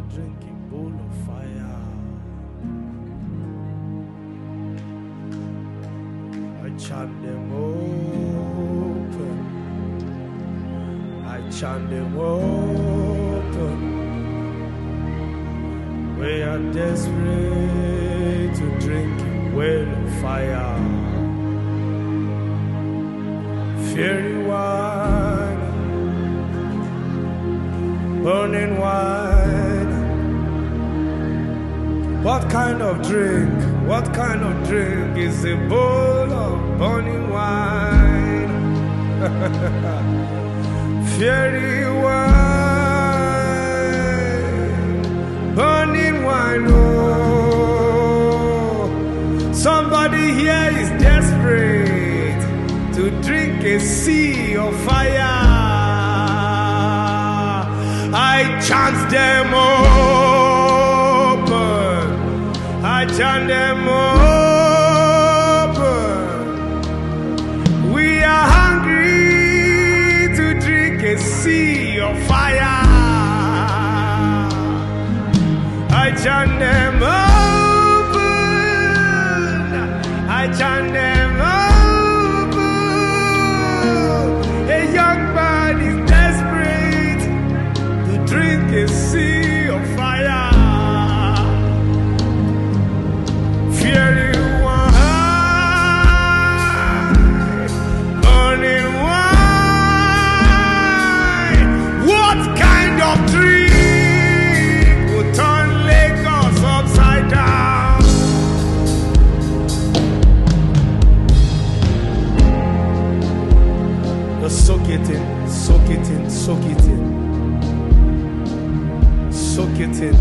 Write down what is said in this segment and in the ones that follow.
drinking bowl of fire. I chant them open. I chant them open. We are desperate to drink a well of fire. Fairy wine, burning wine. What kind of drink? What kind of drink is a bowl of burning wine? Fairy wine, burning wine. Oh, somebody here is desperate to drink a sea of fire. I chant them open. I chant them open. We are hungry to drink a sea of fire. I chant them open. I chant them open. A young man is desperate to drink a sea of fire. Fairy wine, burning wine. What kind of drink will turn Lagos upside down? Just soak it in, soak it in, soak it in. Soak it in.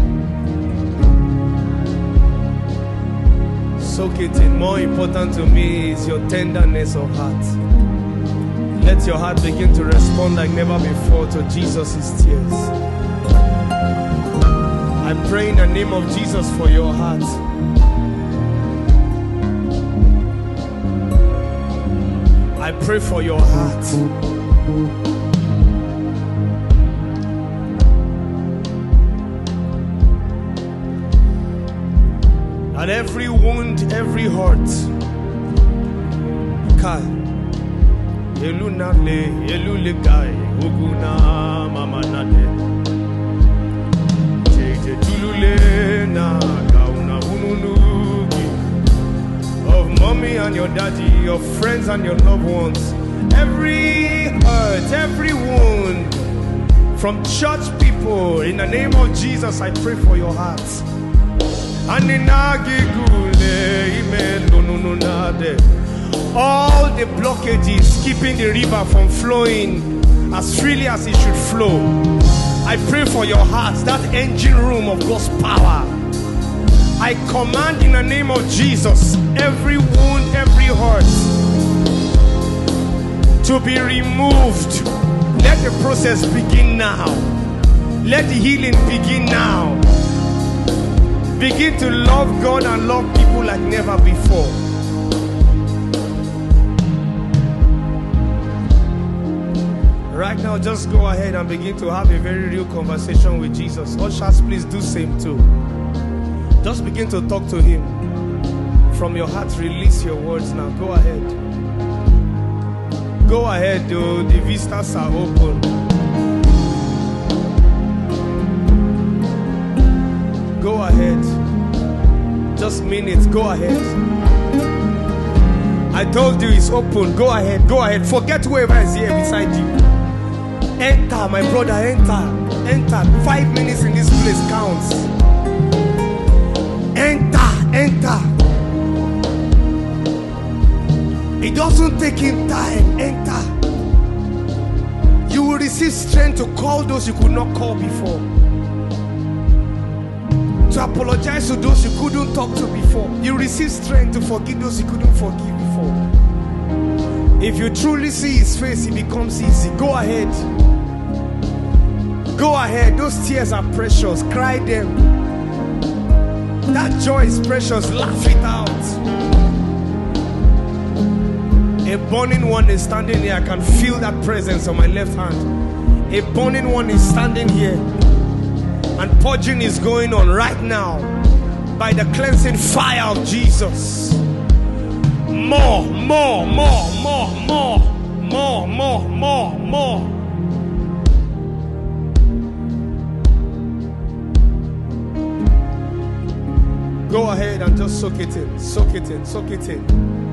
Soak it in. More important to me is your tenderness of heart. Let your heart begin to respond like never before to Jesus' tears. I pray in the name of Jesus for your heart. I pray for your heart. And every wound, every hurt, Kai, Elunale, Elulegai, Uguna, Mama Nade, Jeje Tulule, Na, Kauna, Ununugi, of mommy and your daddy, your friends and your loved ones, every hurt, every wound from church people, in the name of Jesus, I pray for your hearts. All the blockages keeping the river from flowing as freely as it should flow, I pray for your hearts, that engine room of God's power. I command in the name of Jesus every wound, every hurt to be removed. Let the process begin now. Let the healing begin now. Begin to love God and love people like never before. Right now, just go ahead and begin to have a very real conversation with Jesus. Ushers, please do same too. Just begin to talk to Him. From your heart, release your words now. Go ahead. Go ahead, dude. The vistas are open. Go ahead. Just minutes. Go ahead. I told you it's open. Go ahead. Go ahead. Forget whoever is here beside you. Enter, my brother. Enter. Enter. 5 minutes in this place counts. Enter. Enter. It doesn't take him time. Enter. You will receive strength to call those you could not call before. To apologize to those you couldn't talk to before. You receive strength to forgive those you couldn't forgive before. If you truly see His face, it becomes easy. Go ahead. Go ahead. Those tears are precious. Cry them. That joy is precious. Laugh it out. A burning one is standing here. I can feel that presence on my left hand. A burning one is standing here. And purging is going on right now by the cleansing fire of Jesus. More, more, more, more, more, more, more, more, more. Go ahead and just soak it in, soak it in, soak it in.